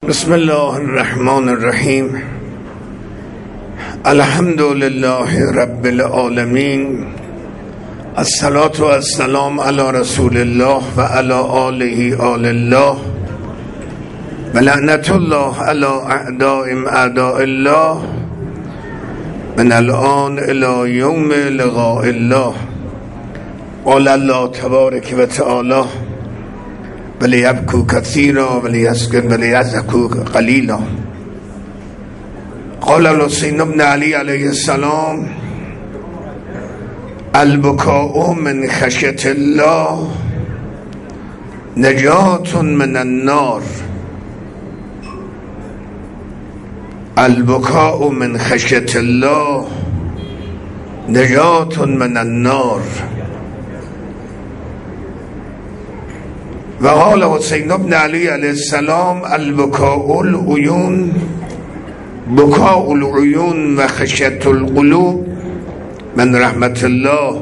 بسم الله الرحمن الرحیم. الحمد لله رب العالمین. الصلاة و السلام علی رسول الله و علی آله آل الله و لعنت الله علی اعدائهم اعداء الله من الان الی یوم لقاء الله. قال الله تبارک و تعالی ولیبکوا کثیرا ولیسکن ولیضحکوا قلیلا. قال الحسین بن علی علیه السلام البکاء من خشیة الله نجات من النار. البکاء من خشیة الله نجات من النار. و قال حسین بن علی علیه السلام البکاء العیون بکاء العیون و خشیة القلوب من رحمت الله.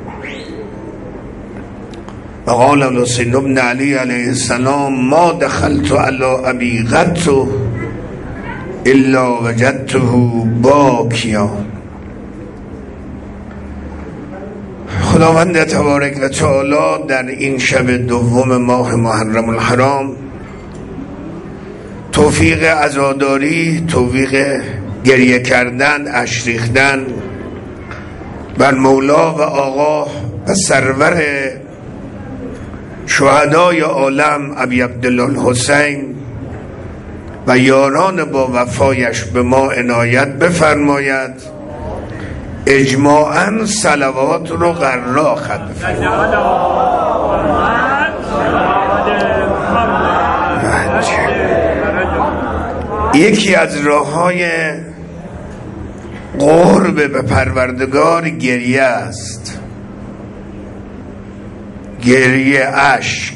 و قال الحسین بن علی علیه السلام ما دخلت علی ابی قط الا وجدته باکیا. خداوند تبارک و تعالی در این شب دوم ماه محرم الحرام توفیق عزاداری، توفیق گریه کردن، اشک ریختن بر مولا و آقا و سرور شهدای عالم ابی عبدالله الحسین و یاران با وفایش به ما عنایت بفرماید. اجماعاً صلوات رو قرار خد. یکی از راه‌های قرب به پروردگار گریه است، گریه اشک.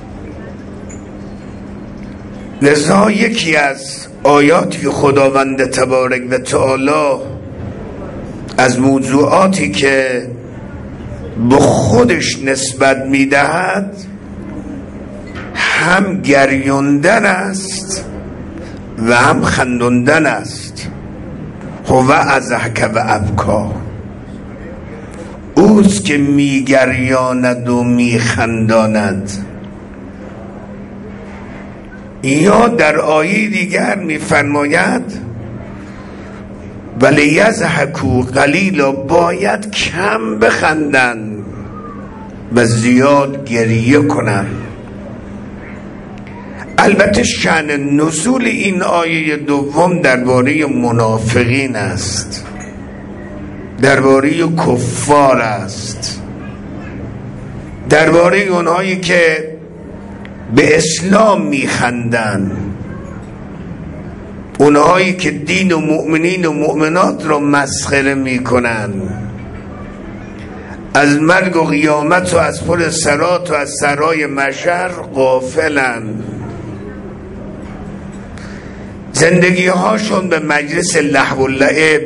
لذا یکی از آیاتی که خداوند تبارک و تعالی از موضوعاتی که به خودش نسبت میدهد هم گریوندن است و هم خندوندن است. هو اضحک و ابکا، اوست که میگریاند و میخنداند. یا در آیه دیگر میفرماید ولی یضحکوا قلیلا، باید کم بخندن و زیاد گریه کنن. البته شأن نزول این آیه دوم درباره منافقین است، درباره کفار است، درباره اونهایی که به اسلام میخندن، اونهایی که دین و مؤمنین و مؤمنات رو مسخره میکنن، از مرگ و قیامت و از پل صراط و از سرای محشر غافلن. زندگی هاشون به مجلس لهو و لعب،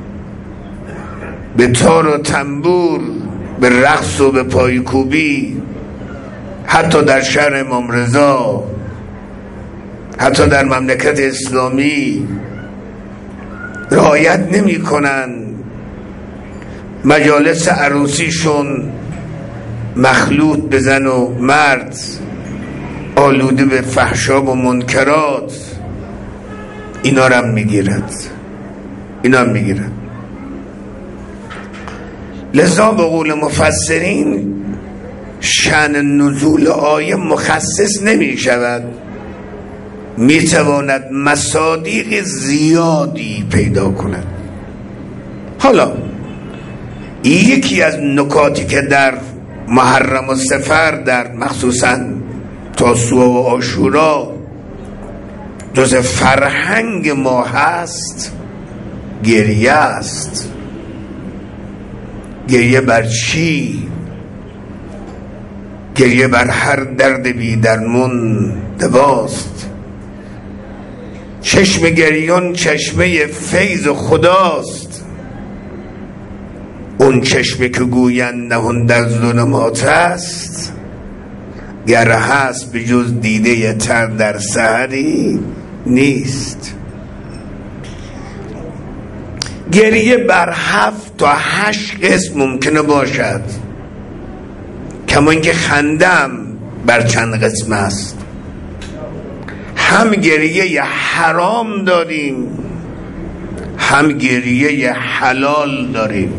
به تار و تنبور، به رقص و به پایکوبی، حتی در شهر امام رضا، حتی در مملکت اسلامی رعایت نمی کنن. مجالس عروسیشون مخلوط به زن و مرد، آلوده به فحشا و منکرات. اینا رو هم میگیرد، اینا هم میگیرد. لذا به قول مفسرین شأن نزول آیه مخصص نمی شود، می تواند مصادیق زیادی پیدا کند. حالا یکی از نکاتی که در محرم و صفر، در مخصوصا تاسوعا و عاشورا جز فرهنگ ما هست، گریه است. گریه بر چی؟ گریه بر هر درد بی درمون دواست. چشم گریون چشمه فیض خداست، اون چشمه که گویند نهان در ظلمات است. گر هست به جز دیده تر در سحری نیست. گریه بر 7 تا 8 قسم ممکنه باشد، کما اینکه خندم بر چند قسم است. هم گریه حرام داریم، هم گریه حلال داریم.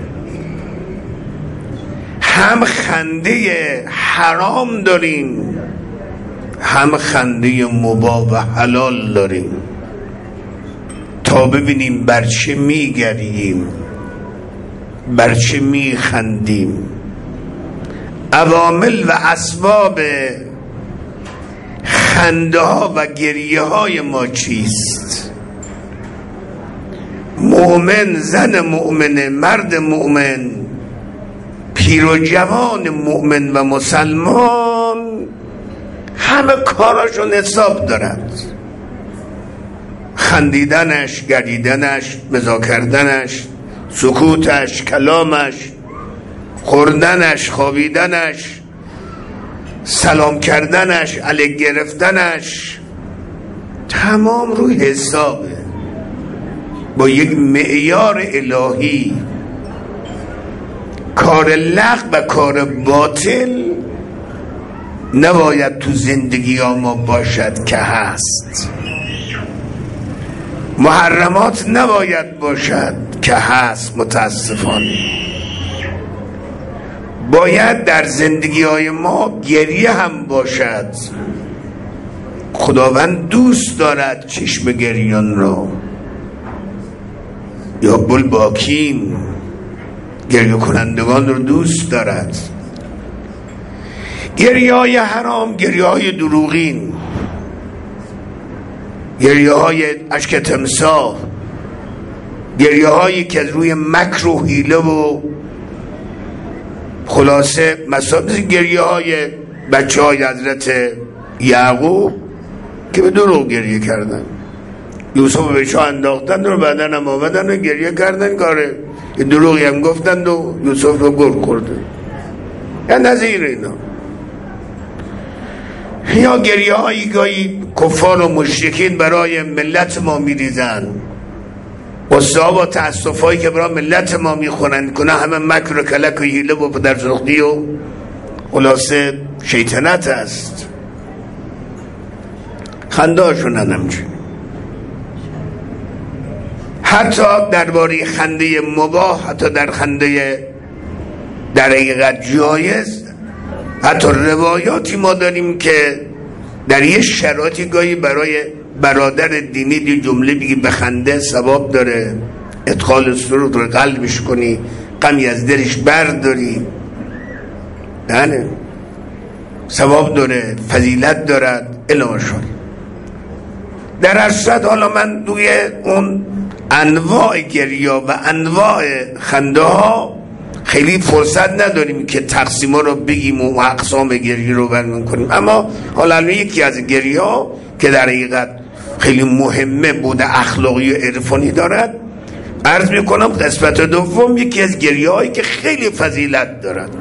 هم خنده حرام داریم، هم خنده مباح و حلال داریم، تا ببینیم بر چه میگریم، بر چه میخندیم. عوامل و اسباب خنده ها و گریه های ما چیست؟ مؤمن، زن مؤمن، مرد مؤمن، پیر و جوان مؤمن و مسلمان همه کاراشون حساب دارد. خندیدنش، گریدنش، مزاح کردنش، سکوتش، کلامش، خوردنش، خوابیدنش، سلام کردنش، علیک گرفتنش، تمام روی حسابه، با یک معیار الهی. کار لغو و کار باطل نباید تو زندگی ما باشد که هست. محرمات نباید باشد که هست. متاسفانه باید در زندگی های ما گریه هم باشد. خداوند دوست دارد چشم گریان را. یا بلباکین گریه کنندگان رو دوست دارد. گریه های حرام، گریه های دروغین، گریه های اشک تمساح، گریه هایی که روی مکر و حیله و خلاصه مثلا گریه های بچه های حضرت یعقوب که به دروغ گریه کردن، یوسف به چاه انداختن و بعدن هم آمدن و گریه کردن، کاره دروغی هم گفتند و یوسف رو گرگ خورده. یا نظیر اینا. یا گریه هایی گاهی کفار و مشرکین برای ملت ما میریزن، قصه با تأسف هایی که برای ملت ما میخونن، کنه همه مکر و کلک و حیله و پدرسوختی و خلاصه شیطنت است. خنده هاشون همچنین. حتی درباره خنده مباح، حتی در خنده در حقیقت جایز، حتی روایاتی ما داریم که در یه شرایطی گاهی برای برادر دینی دی جمله بگی به خنده ثواب داره، ادخال سرور رو قلبش کنی، غمی از دلش برداری، نه ثواب داره، فضیلت دارد الهاشون. در هر صورت حالا من دوی اون انواع گریه و انواع خنده ها خیلی فرصت نداریم که تقسیم ها رو بگیم و اقسام گریه رو بیان کنیم، اما حالا یکی از گریه ها که در حقیقت خیلی مهمه بوده اخلاقی و عرفانی دارد، عرض میکنم قسمت دوم یکی از گریه هایی که خیلی فضیلت دارد.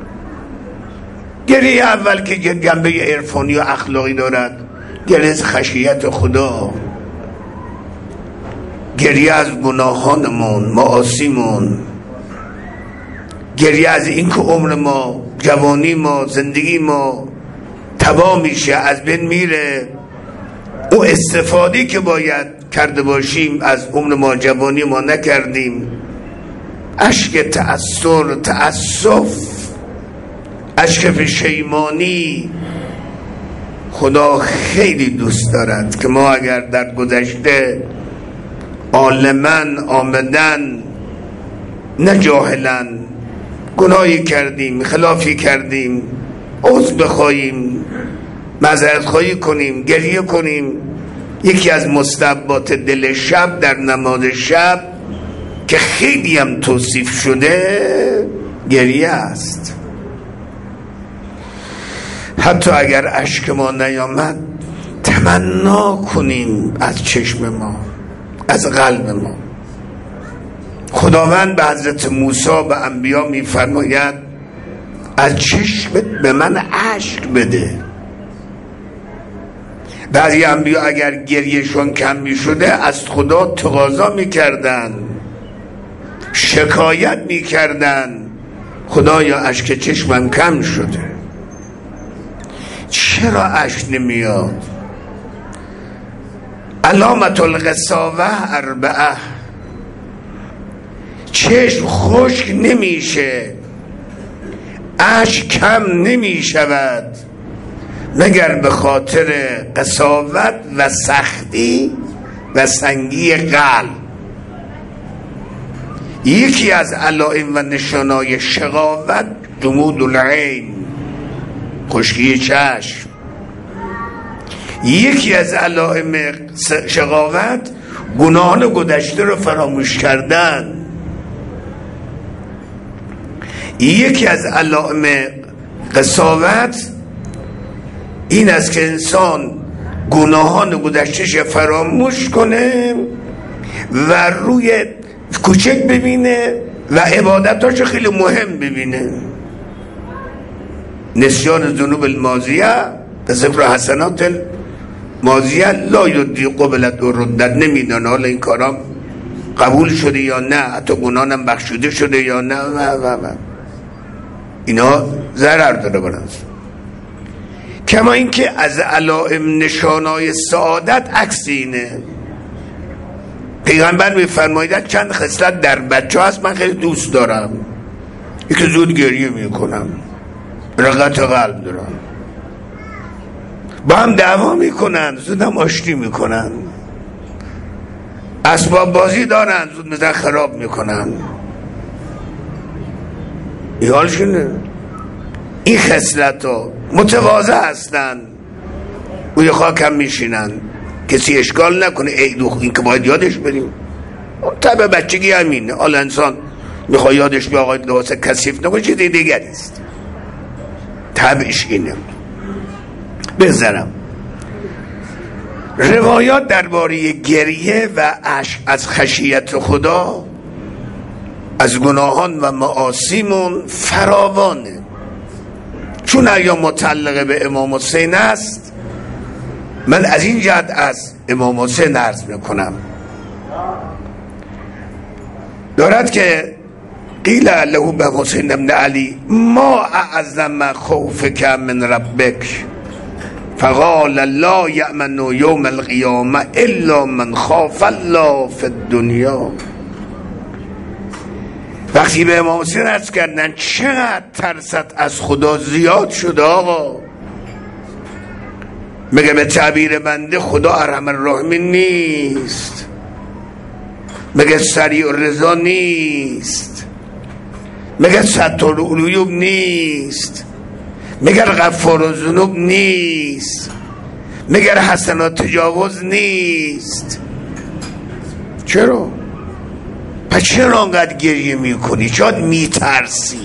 گریه اول که جنبه عرفانی و اخلاقی دارد، گریه از خشیت خدا، گریه از گناهانمون، معاصیمون، گریه از این که عمر ما، جوانی ما، زندگی ما تباه میشه، از بین میره، او استفاده که باید کرده باشیم از عمر ما، جوانی ما نکردیم. اشک تأثر، تأسف، اشک پشیمانی خدا خیلی دوست دارد که ما اگر در گذشته عالماً آمدن نه جاهلاً گناهی کردیم، خلافی کردیم، عذر بخواهیم، معذرت خواهی کنیم، گریه کنیم. یکی از مستحبات دل شب در نماز شب که خیلی هم توصیف شده گریه است. حتی اگر اشک ما نیامد تمنا کنیم از چشم ما، از قلب ما. خداوند به حضرت موسی و انبیا میفرماید از چشمت به من اشک بده. بعضی انبیا اگر گریهشون کم می شده از خدا تقاضا می کردن، شکایت می کردن خدایا اشک چشمم کم شده، چرا اشک نمیاد؟ علامت القساوه 4، چشم خشک نمیشه، اشک کم نمیشود مگر به خاطر قساوت و سختی و سنگی قلب. یکی از علائم و نشانای شقاوت جمود العین، خشکی چشم. یکی از علائم شقاوت گناهان گذشته رو فراموش کردن. یکی از علائم قساوت این است که انسان گناهان گذشته‌اش فراموش کنه و روی کوچک ببینه و عبادتاش خیلی مهم ببینه. نسیان ذنوب الماضیه به ذکر حسنات الماضیه لا یدی قبلت و ردت، نمیدانه حالا این کارام قبول شده یا نه، حتی گناهانم بخشوده شده یا نه و اینا ضرر داره برانس. کما اینکه از علائم نشانای سعادت عکس اینه. پیغمبر میفرماید چند خصلت در بچه هست من خیلی دوست دارم. یکی زود گریه میکنم، رقت قلب دارم، با هم دعوا میکنن زودم آشتی میکنن، اسباب بازی دارن زود میزن خراب میکنن. این حالشونه. این خصلت ها متواضع هستن، روی خاکم میشینن، کسی اشکال نکنه. این که باید یادش بریم. طبع بچگی همینه. حالا انسان میخواد یادش به آقای لباس کثیف نکنه چیز دیگری است، طبعش اینه. بذارم روایات درباره گریه و اشک از خشیت خدا از گناهان و معاصیمون فراوانه. چون ایام متعلقه به امام حسین است، من از این جهت از امام حسین عرض میکنم. دارد که قیل له به حسین ابن علی ما اعظم خوفک من ربک فقال لا یأمن یوم القیامه الا من خاف الله فی الدنیا. وقتی به امام حسین عرض کردن چقدر ترست از خدا زیاد شده آقا، مگه به تعبیر بنده خدا ارحم الراحمین نیست؟ مگه سریع الرضا نیست؟ مگه ستار العیوب نیست؟ مگر غفار الذنوب نیست؟ مگر حسنات تجاوز نیست؟ چرا؟ پس چرا انقدر گریه میکنی؟ شاید میترسی.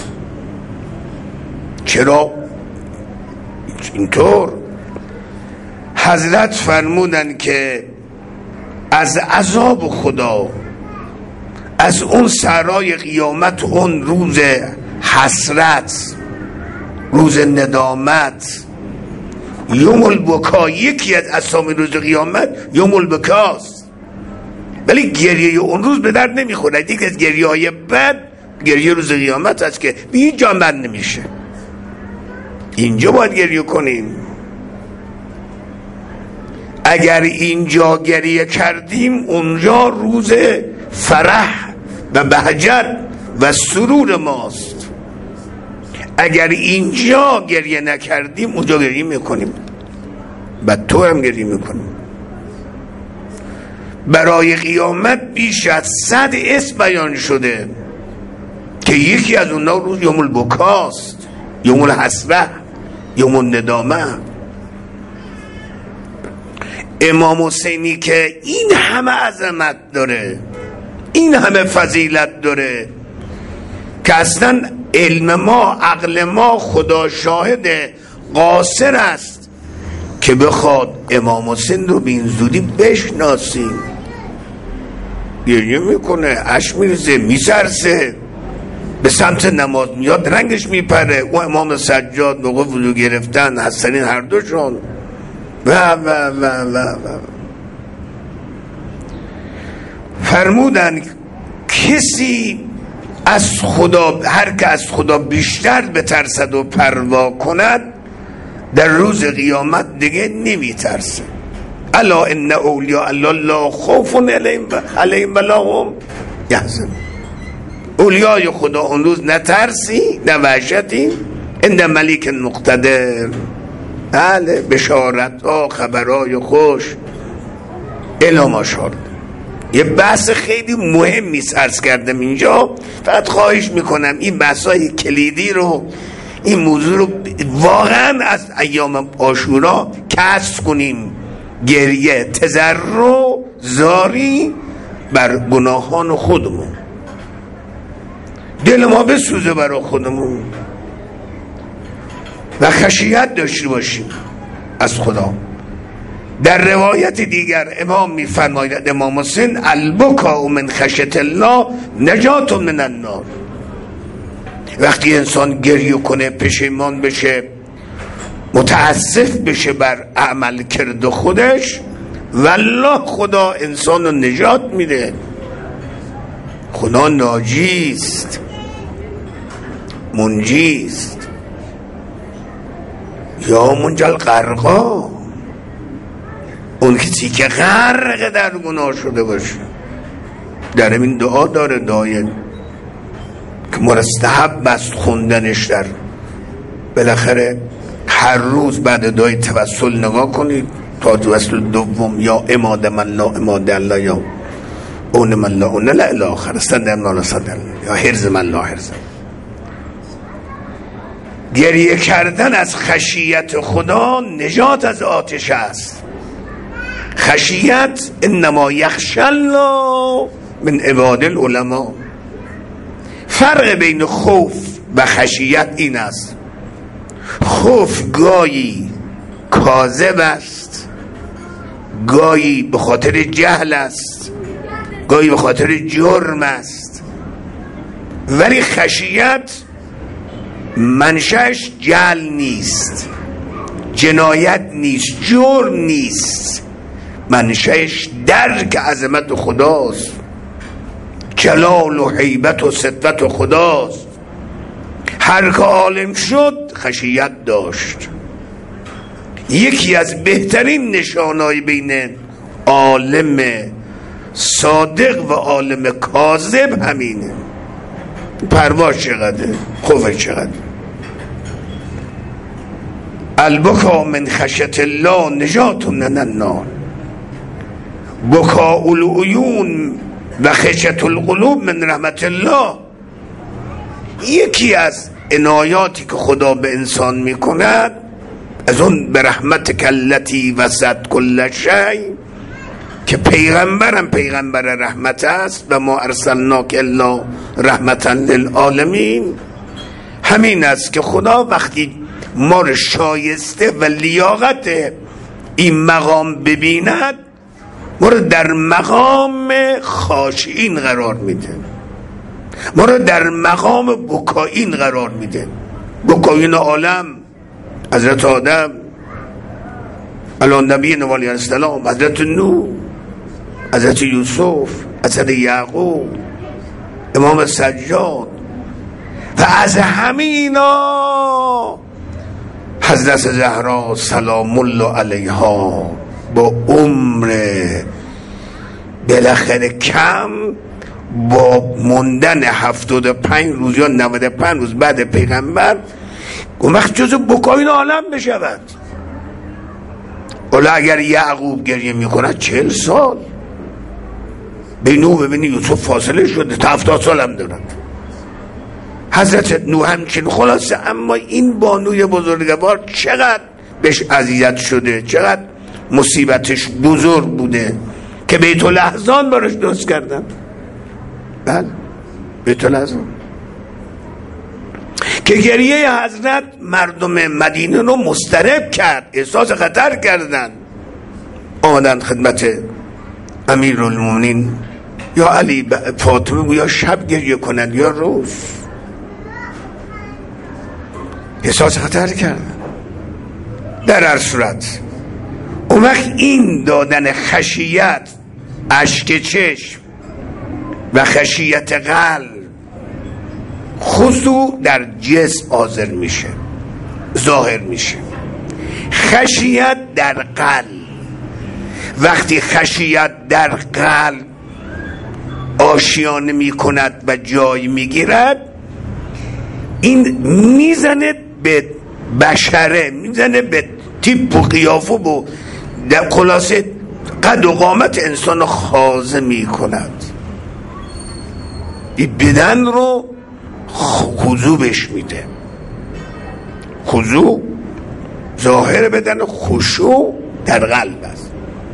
چرا؟ اینطور حضرت فرمودن که از عذاب خدا، از اون صحرای قیامت، اون روز حسرت، روز ندامت، یوم البکا، یکی از اسامی روز قیامت یوم البکاست. ولی گریه اون روز به درد نمیخوره. یکی از گریه های بد گریه روز قیامت است که به هیچ جا بند نمیشه. اینجا باید گریه کنیم. اگر اینجا گریه کردیم اونجا روز فرح و بهجت و سرور ماست. اگر اینجا گریه نکردیم اونجا گریه میکنیم، بعد تو هم گریه میکنیم. برای قیامت بیش از 100 اسم بیان شده که یکی از اونها روز یوم البکاست، یوم الحسرت، یوم الندامه. امام حسینی که این همه عظمت داره، این همه فضیلت داره، که اصلا علم ما، عقل ما، خدا شاهد، قاصر است که بخواد امام حسین رو به این زودی بشناسیم. گریه میکنه، اشک میریزه، میسرسه، به سمت نماز میاد، رنگش میپره. او امام سجاد موقع وضو گرفتن، حسنین هر دوشون و فرمودن کسی از خدا، هر که از خدا بیشتر بترسد و پروا کند در روز قیامت دیگه نمی ترسه. الا ان اولیاء الله لا خوف علیهم ولا هم یحزنون. اولیای خدا اون روز نه ترسی نه وحشتی، عند ملیک مقتدر. بله، بشارت ها، خبرهای خوش الی ماشاءالله. یه بحث خیلی مهمی عرض کردم اینجا، فقط خواهش میکنم این بحثای کلیدی رو، این موضوع رو واقعا از ایام عاشورا کسب کنیم. گریه، تضرع، زاری بر گناهان خودمون، دل ما بسوزه برای خودمون و خشیت داشته باشیم از خدا. در روایت دیگر امام میفرماید، امام حسین، البکاء من خشیت الله نجات من النار. وقتی انسان گریه کنه، پشیمان بشه، متاسف بشه بر عمل کرده خودش، والله خدا انسان رو نجات میده. خدا ناجیست، منجیست. یا منجل غرقا، اون کسی که غرق در گناه شده باشه. در این دعا داره، دعای که مرستحب است خوندنش. در بالاخره هر روز بعد دعای توسل نگاه کنید تا توسل دوم، یا اماد من لا اماد الله، یا اون من لا اون لا الی آخر، صدر من لا صدر، یا حرز من لا حرز. گریه کردن از خشیت خدا نجات از آتش است. خشیت انما یخشی الله من عباد العلماء. فرق بین خوف و خشیت این است: خوف گاهی کاذب است، گاهی به خاطر جهل است، گاهی به خاطر جرم است. ولی خشیت منشأش جهل نیست، جنایت نیست، جرم نیست، منشأش درک عظمت خداست، جلال و هیبت و سطوت خداست. هر که عالم شد خشیت داشت. یکی از بهترین نشانهای بین عالم صادق و عالم کاذب همینه. پروا چقدر، خوف چقدر. البکا من خشیت الله نجات من النار، بکاء العیون و خشیت القلوب من رحمت الله. یکی از عنایاتی که خدا به انسان میکند، از اون به رحمت کلتی وسط کل شی، که پیغمبرم پیغمبر رحمت است و ما ارسلناک الا رحمتا للعالمین، همین است که خدا وقتی ما رو شایسته و لیاقت این مقام ببیند، ما رو در مقام خاشعین قرار میده، ما رو در مقام بکائین قرار میده. بکائین عالم حضرت آدم علی نبی علیه السلام، حضرت نوح، حضرت یوسف، حضرت یعقوب، امام سجاد، و از همینا حضرت زهرا سلام الله علیها با عمر بالاخره کم، با موندن 75 روز یا 95 روز بعد پیغمبر، اون وقت جزو بکائین عالم بشود. ولی اگر یعقوب گریه میکند 40 سال، بین او ببینی یوسف فاصله شده تا 70 سال هم دارد. حضرت نوح همچنین. خلاصه اما این بانوی بزرگوار چقدر بهش اذیت شده، چقدر مصیبتش بزرگ بوده که بیت الاحزان براش درست کردن. بله، بیت الاحزان که گریه حضرت مردم مدینه رو مضطرب کرد، احساس خطر کردن. آمدن خدمت امیرالمومنین، یا علی فاطمه، یا شب گریه کنند یا روز، احساس خطر کردن. در هر صورت اون وقت این دادن خشیت، اشک چشم و خشیت قلب، خضوع در جسم حاضر میشه، ظاهر میشه. خشیت در قلب، وقتی خشیت در قلب آشیانه میکند و جای میگیرد، این میزنه به بشره، میزنه به تیپ و قیافه و در خلاصه قد و قامت انسان خاضع میکند. این بدن رو خضوع بهش میده. خضوع ظاهر بدن، خشوع در قلب است.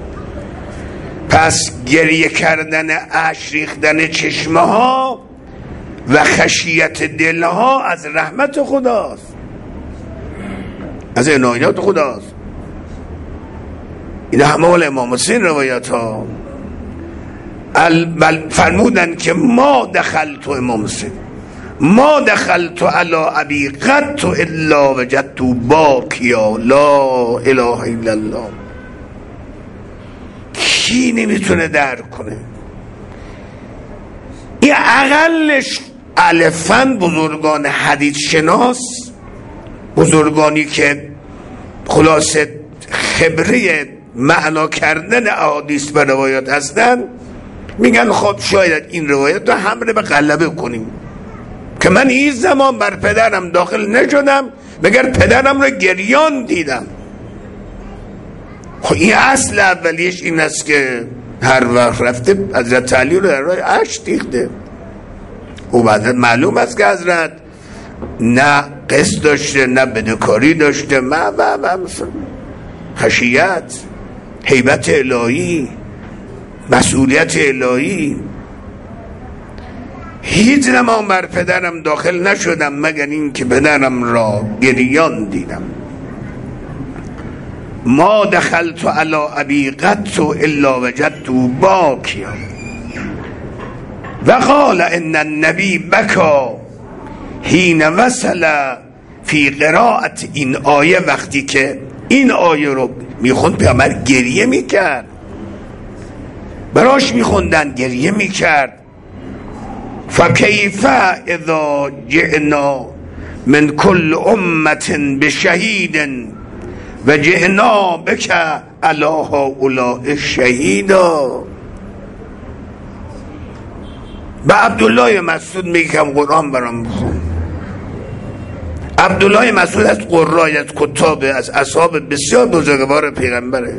پس گریه کردن، اشک ریختن چشمه ها و خشیت دلها از رحمت خداست، از عنایات خداست. این همه مال امام حسین روایت ها. فرمودن که ما دخلت امام حسین، ما دخلت علی ابی قط الا وجدت باکیا لا اله الا الله. کی نمیتونه درک کنه؟ این اقلش الفن بزرگان حدیث شناس، بزرگانی که خلاصه خبره معنا کردن احادیث و روایات هستن، میگن خب شاید این روایت رو حمله به غلبه کنیم که من این زمان بر پدرم داخل نشدم مگر پدرم رو گریان دیدم. خب این اصل اولیش این است که هر وقت رفته حضرت علی رو در راه اشک ریخته. او بعد معلوم است که حضرت نه قسط داشته نه بدهکاری داشته، خشیت، هیبت الهی، مسئولیت الهی. هیچ زمان بر پدرم داخل نشدم مگر این که پدرم را گریان دیدم. ما دخلت علی ابی قط الا وجدت باکیا و قال ان النبی بکا حین وصل فی قراءت این آیه. وقتی که این آیه رو میخوند پیامبر گریه میکرد، براش میخوندن گریه میکرد. فکیف اذا جئنا من کل امت بشهید و جئنا بک علی هؤلاء شهیدا. به عبدالله مسعود میگم قرآن برام بخون. عبدالله مسعود از قرای، از کتاب، از اصحاب بسیار بزرگوار پیغمبره.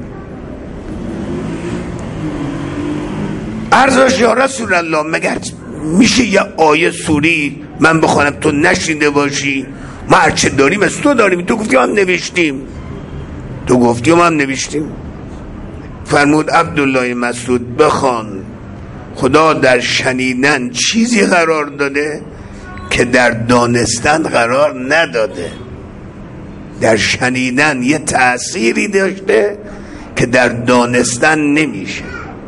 عرضش یا رسول الله مگر میشه یه آیه سوری من بخوانم تو نشنیده باشی؟ ما هرچه داریم از تو داریم، تو گفتی هم نوشتیم، تو گفتی هم نوشتیم. فرمود عبدالله مسعود بخوان، خدا در شنیدن چیزی قرار داده که در دانستن قرار نداده. در شنیدن یه تأثیری داشته که در دانستن نمیشه.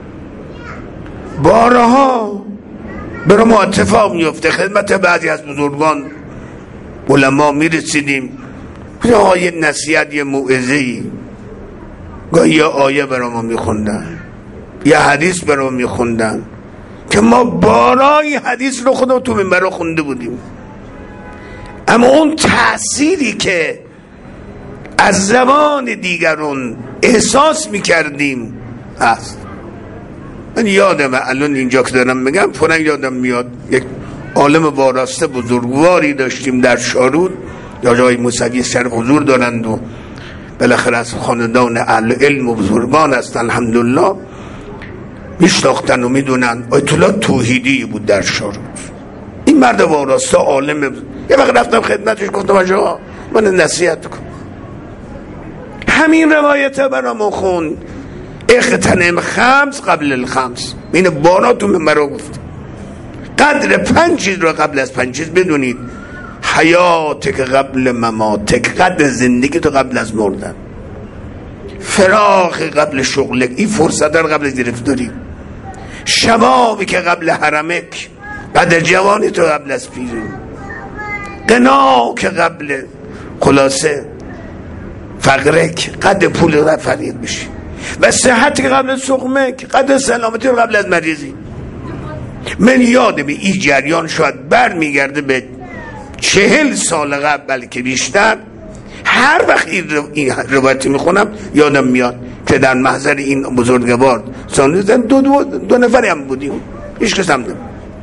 بارها برای ما اتفاق میفته، خدمت بعضی از بزرگان علما میرسیدیم، یه نصیحت، یه موعظه‌ای، گاهی یه آیه برای ما میخوندن، یه حدیث برای ما میخوندن که ما بارای حدیث رو خودمون تو منبر رو خونده بودیم، اما اون تأثیری که از زبان دیگرون احساس میکردیم هست. من یادم الان اینجا که دارم میگم فوراً یادم میاد یک عالم وارسته بزرگواری داشتیم در شارود، یا جای موسوی شرف حضور دارند و بالاخره از خاندان اهل علم و بزرگان هستن الحمدلله، میشناختن و میدونن. آیت الله توحیدی بود در شارود. این مرد وارسته عالم. یه وقت رفتم خدمتش گفتم آجا من نصیحت کن، همین روایت برامون خون، اغتنم خمس قبل الخمس. این بانا تو منبر گفت قدر 5 چیز رو قبل از 5 چیز بدونید. حیاتک قبل مماتک، قدر زندگی تو قبل از مردن. فراغ قبل شغلک، این فرصت رو قبل گرفتاری. شبابی که قبل حرمک، قدر جوانی تو قبل از پیری. غنا که قبل خلاصه فقرک، قدر پول رو فرید بشی. و صحت قبل سقمه که قدر سلامتی قبل از مریضی. من یادم این جریان شاید بر میگرده به 40 سال قبل بلکه بیشتر. هر وقت این روایت میخونم یادم میاد که در محضر این بزرگوار سانوزن دو نفری هم بودیم، هیچ کس هم نبود.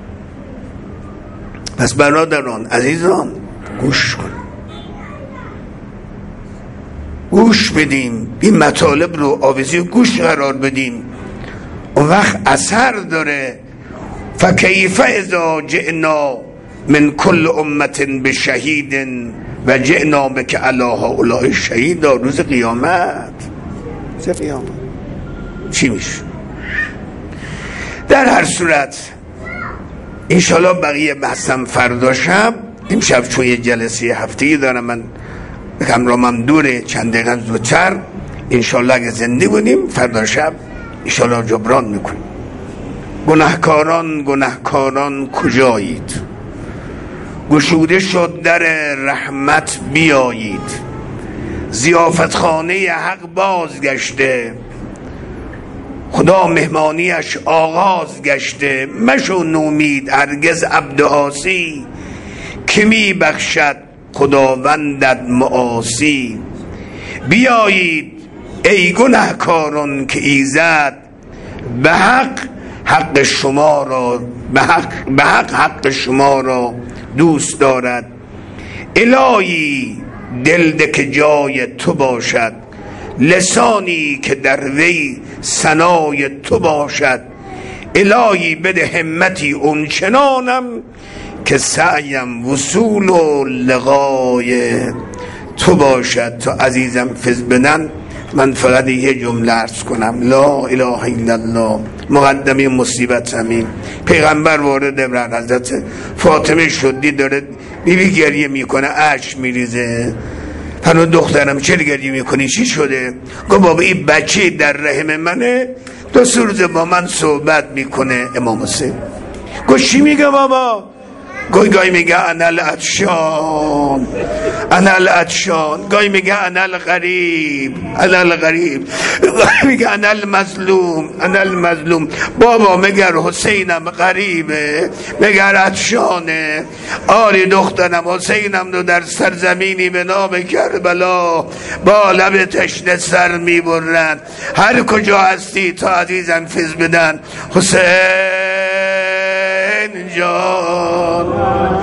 پس برادران عزیزان گوش کن، گوش بدیم، این مطالب رو آویزی و گوش قرار بدیم، اون وقت اثر داره. فکیف اذا جئنا من کل امت بشهید و جئنا بک علی هؤلاء شهیدا. روز قیامت چی میشه؟ در هر صورت انشالله بقیه بحثم فردا شب. امشب چون یه جلسه هفته‌ای دارم من، کمرامم دوره، چند دقیقه زودتر انشالله اگه زنده بودیم فردا شب انشالله جبران میکنیم. گناهکاران کجایید؟ گشوده شد در رحمت بیایید. ضیافتخانه حق بازگشته، خدا مهمانیش آغاز گشته. مشو نومید هرگز عبد عاصی، که می بخشد خداوندت معاصی. بیایید ای گناهکاران که ایزد به حق شما را به حق شما را دوست دارد. الهی دل ده که جای تو باشد، لسانی که در وی ثنای تو باشد. الهی بده همتی اونچنانم، که سعیم وصول و لقای تو باشد. تا عزیزم فز بدن من فقط یه جمله عرض کنم: لا اله الا الله. مقدمه مصیبت همین. پیغمبر وارد بر حضرت فاطمه شدی، داره بیبی گریه میکنه، اشک میریزه. هنو دخترم چرا گریه میکنی؟ چی شده؟ گفت بابا این بچه در رحم منه، 2 روز با من صحبت میکنه. امام حسین گفت چی میگه بابا؟ گاهی میگه انا العطشان، انا العطشان. گاهی میگه انا الغریب، انا الغریب. گاهی میگه انا المظلوم، انا المظلوم. بابا مگر حسینم غریبه؟ مگر عطشانه؟ آری دخترم، حسینم رو در سرزمینی به نام کربلا با لب تشنه سر میبرن. هر کجا هستی تا عزیزم فیض بدن. حسین جان